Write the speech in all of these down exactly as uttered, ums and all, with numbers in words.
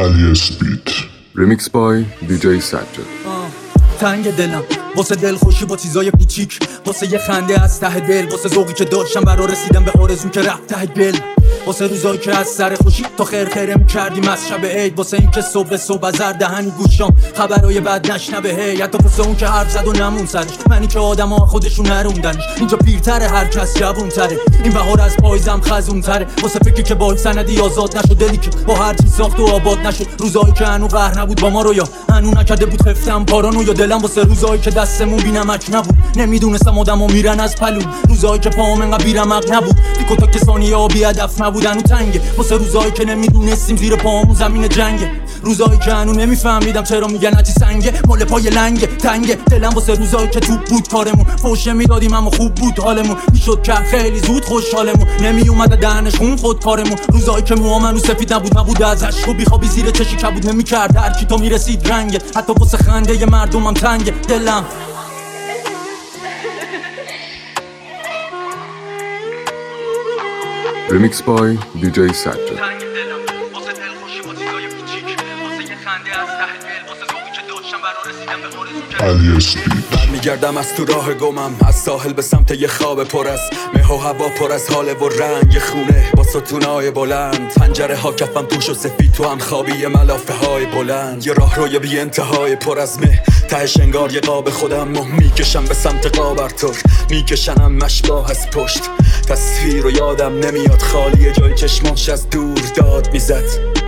علی اسپیت. ریمیکس بای دی جی سجاد. تنگ دلم واسه دل خوشی با چیزای پیچیک، واسه یه خنده از ته دل، واسه ذوقی که داشتم برا رسیدم به آرزوم که رفت ته دل، واسه روزایی که از سر خوشی تا خیر خیرم کردیم از شب عید، واسه این که صبح صبح از هر دهنی گوشام خبرای بد نشنوه هی، حتی واسه اون که حرف زد و نمون سرش، منی که آدما خودشون نروندنش، اینجا پیرتره هر کس جوونتره، این بهار از پاییزم خزونتره، واسه فکری که با سندی آزاد نشد، دلی که با هر چیز ساخت و آباد نشد، روزایی که هنو قهر نبود با ما رو، یا هنو نکرده بود خفتم پارانو، یا دلم واسه روزایی که دستمون بی‌نمک نبود، نمیدونستم آدما میرن از پلون، روزایی که پام انقدر بی‌رمق نبود، دیگه تا کسانی ها بی هدف نبودن و تنگه، واسه روزایی که نمیدونستیم زیر پامون زمین جنگه، روزایی که هنو نمیفهمیدم چرا میگن اچی سنگه، مال پای لنگه تنگه دلم، واسه روزایی که توپ بود کارمون، فوشه میدادیم اما خوب بود حالمون، میشد که خیلی زود خوشحالمون، نمیومد دهنش خون خود کارمون، روزایی که موامنو سفید نبود نبود ازش، و بیخوابی زیر چشی کبود نمیکرد هر کی تو میرسید رنگه، حتی واسه خنده ی مردمم تنگه دلم. ریمیکس بای دی جی سجاد. علی اسپیت. برمیگردم از تو راه گمم، از ساحل به سمت یه خواب پر از مه و هوا، پر از حاله و رنگ خونه با ستونای بلند، پنجره ها کفم پوش و سفید، تو هم خوابی ملافه های بلند، یه راه روی بی انتهای پر از مه، تهش انگار یه قاب خودم و میکشم به سمت قابرتور، میکشنم مشباه از پشت، تصویر و یادم نمیاد خالیه، جای چشماش از دور داد میزد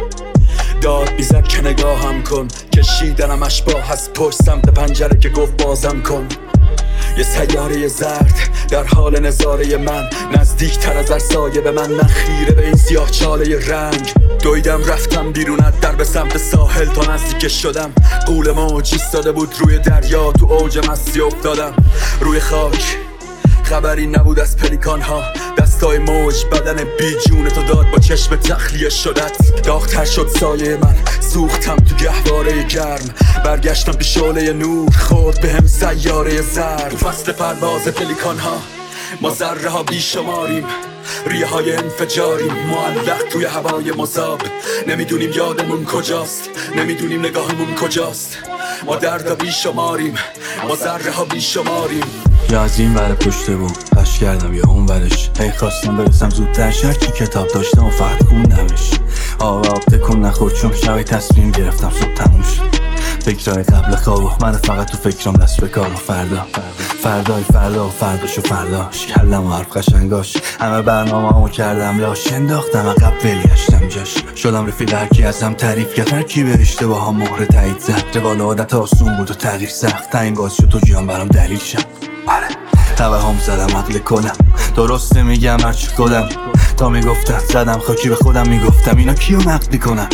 داد میزد که نگاهم کن، کشیدنم اشباه از پشت سمت پنجره که گفت بازم کن، یه سیاره زرد در حال نظاره من، نزدیک تر از هر سایه به من، من خیره به این سیاه چاله رنگ، دویدم رفتم بیرون از در به سمت ساحل، تا نزدیک شدم قول موج ایستاده بود روی دریا، تو اوج مستی افتادم روی خاک، خبری نبود از پلیکان ها، دستای موج بدن بی جون تو داد با چشم تخلیه شدت، داغ‌تر شد سایه من، سوختم تو گهواره گرم، برگشتم به شعله نور، خورد به هم سیاره زرد، تو فصل پرواز پلیکان ها ما ذره ها بی شماریم، ریه های انفجاریم، معلق توی هوای مذاب، نمیدونیم یادمون کجاست، نمیدونیم نگاهمون کجاست، ما درد بی شماریم، ما ذره ها بی شماریم، یا از این ور پشته بود پش کردم یا اون ورش، هی خواستم برسم زودتر، شرچی کتاب داشتم و فقط خوندمش، آب آب تکون نخورد چون شبی تصمیم گرفتم صبح تموم شد، فکرهای قبل خواب و من فقط تو فکرم دست به کار و فردا فردای فردا و فرداش و فرداش، کلم و حرف قشنگاش، همه برنامه همو کردم لاش، انداختم عقب ولیگشتم جاش، شدم رفیق هرکی ازم تعریف کرد، هرکی به اشتباه ها مهر تایید زد، روال عادت آسون بود و تغییر سخت، تا این باز شد تو جیان برام دلیل شد، آره توه هم زدم عقل کنم، درسته میگم هرچی خودم، تا میگفتم زدم خاکی به خودم، میگفتم اینا کیو نقد میکنم،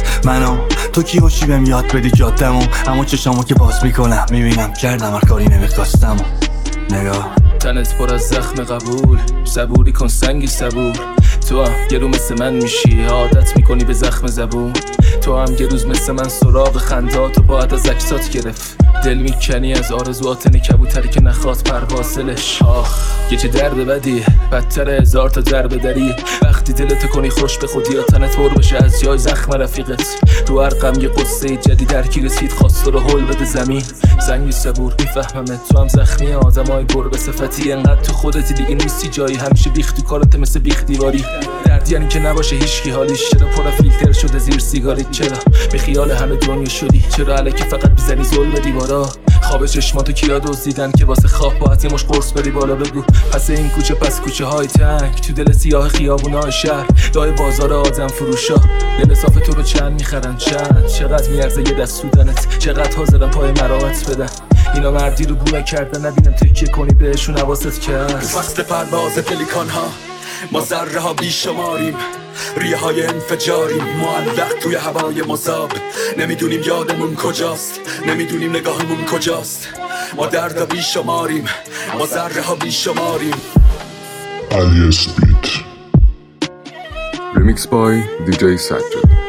منو تو کی باشی بهم یاد بدی جادمو، اما چشامو که باز میکنم میبینم کردم هر کاری نمیخواستم، نگاه تنت پر از زخم قبول، صبوری کن سنگی صبور، تو هم یه رو مثل من میشی، عادت میکنی به زخم زبون، تو هم یه روز مثل من سراغ خندات و باید از عکسات گرفت، دل میکنی از آرزوات کبوتری که نخواد پروازلش، آخ یه چه درد بدی، بدتر هزار تا ضربه دری، وقتی دلتو کنی خوش به خودی یا تنت پر بشه از جای زخم رفیقت، رو هر غم یه قصه جدید در کی رسید، خواست رو هول بده زمین، زنگی صبور میفهممت، تو هم زخمی آدمای پر به صفتی، انقدر تو خودتی دیگه نیستی جایی، همیشه بیخ تو کارت مثل بیخ دیواری، درد یعنی که نباشه هیچکی حالیش، چرا پر فیلتر شده زیر سیگاریت، چرا به خیال همه دنیا شدی، چرا الکی فقط بزنی زل به دیوارا، خواب چشماتو کیا دزدیدن که واسه خواب باید یه مش قرص بری بالا، بگو پس این کوچه پس کوچه های تنگ، تو دل سیاه خیابونای شهر، دای بازار آدم فروشا، دل صاف تو رو چند میخرن، چند چقدر میارزه یه دست سودنت، چقدر حاضرن پای مرامت بدن، اینا مردی رو بو نکردن، نبینم تکیه کنی بهشون حواست کرد، تو فصل پرواز پلیکان ها ما ذره ها بی شماریم، ریه های انفجاریم، معلق توی هوای مذاب، نمیدونیم یادمون کجاست، نمیدونیم نگاهمون کجاست، ما درد بی شماریم، ما ذره ها بی شماریم. علی اسپیت. ریمیکس بای دی جی سجاد.